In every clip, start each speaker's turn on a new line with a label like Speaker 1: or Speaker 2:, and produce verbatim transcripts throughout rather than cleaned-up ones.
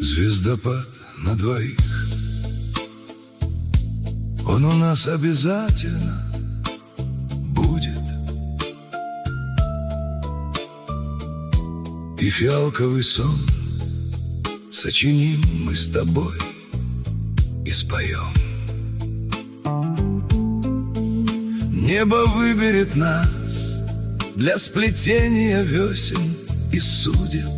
Speaker 1: Звездопад на двоих, он у нас обязательно будет. И фиалковый сон сочиним мы с тобой и споем. Небо выберет нас для сплетения весен и судеб.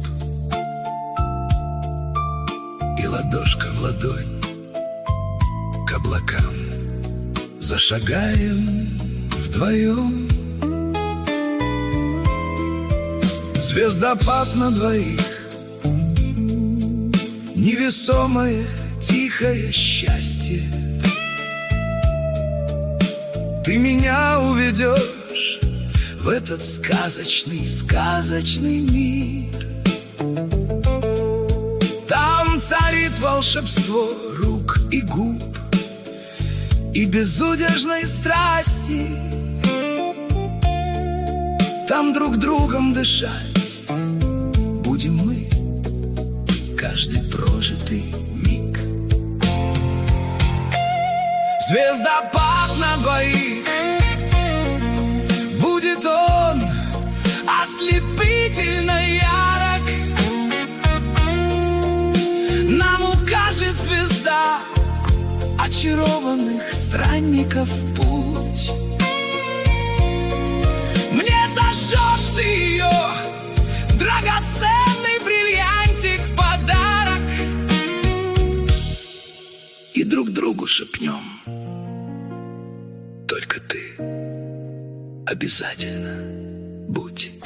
Speaker 1: И ладошка в ладонь к облакам зашагаем вдвоем. Звездопад на двоих, невесомое тихое счастье. Ты меня уведешь в этот сказочный, сказочный мир. Там царит волшебство рук и губ и безудержной страсти. Там друг другом дышать будем мы каждый прожитый миг. Звездопад на двоих, будет он ослепительно ярок. Нам укажет звезда очарованных странников путь. Мне зажжешь ты ее, драгоценный бриллиантик в подарок, и друг другу шепнем: только ты обязательно будь.